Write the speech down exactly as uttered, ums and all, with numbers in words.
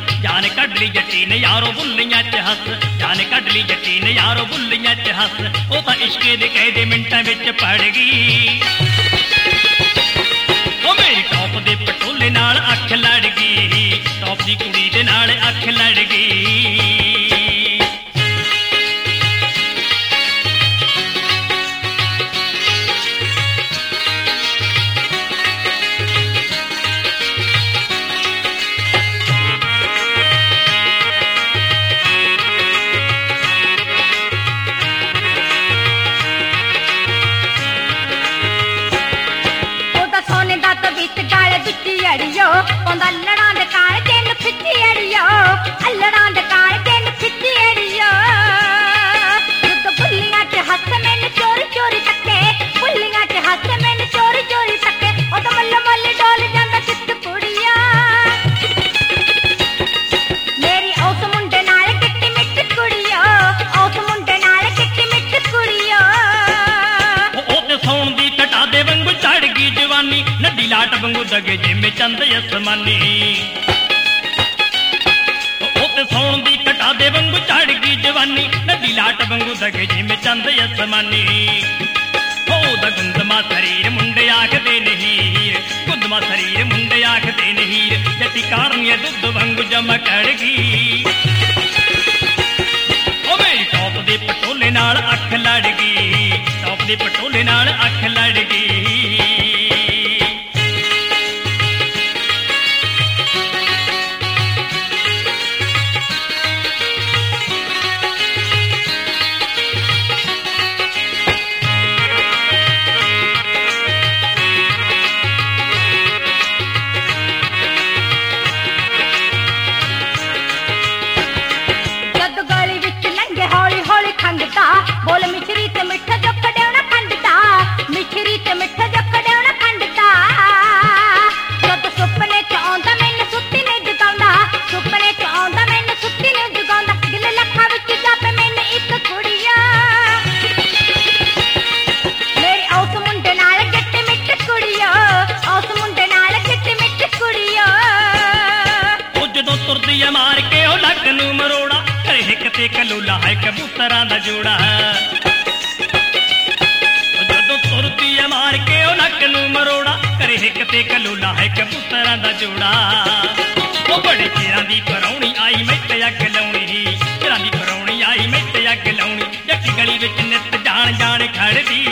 जान कढ ली जट्टी ने यारो बुल्लियां च हस जान कढ ली जट्टी ने यारो बुल्लियां च हस ओ तां इश्के दे कहदे मिंटां विच पड़ गई ओ मेरी टॉप दे पटोले नाल अख लड़ गई टॉप दी कुड़ी दे नाल अख लड़ गई अड़ियो अल्लड़ा दे काल तेन खिच्ची अड़ियो अल्लड़ा दे काल तेन खिच्ची अड़ियो जुग बुल्लियां च हस मैनू चोरी चोरी तके बुल्लियां च हस मैनू चोरी चोरी तके ओ तो मल्ल मल्ल डोल जांदा चित्त कुड़िया मेरी उस मुंडे नाल किट्टी मिट्टी कुड़ियो उस मुंडे नाल किट्टी मिट्टी कुड़ियो ओ ते सौण दी कटा दे वांगू चढ़ गई जवानी नड्डी लाट वांगू दगे जिमें चंद असमानी ओ ते सौण दी कटा दे वांगू चढ़ गई जवानी नड्डी लाट वांगू दगे जिमें चंद असमानी ओ दा गुंदमा शरीर मुंडे आखदे नहीं गुंदमा शरीर मुंडे आखदे नहीं जट्टी कारनिया दुध वांगू जमा कड़ गई ओ मेरी टॉप दे पटोले नाल अख लड़ गई टॉप दे पटोले नाल अख लड़ गई बोल मिश्री ते मिठा जो कडेवना खंडता मिश्री ते मिठा जो कडेवना खंडता जद सुपने च आंदा मैनू सुत्ती ने जगांदा सुपने च आंदा मैनू सुत्ती ने जगांदा दिल लखा विच जापे मैनू इक कुड़िया मेरी उस मुंडे नाल गिट्टी मिट्टी कुड़िया उस मुंडे नाल गिट्टी मिट्टी कुड़िया ओ जदों तुरदी आ मार के ओ लक नू मरोड़ा करे हिक ते कलूला है कबूतरां दा जोड़ा मार के ओ नक नू मरोड़ा करे हिक ते कलूला है कबूतरां दा जोड़ा ओ बड़े चिरां दी परौणी आई मैं ते अग लाउणी चिरां दी परौणी आई मैं ते अग लाउणी जट्टी गली विच नित जान जान खड़दी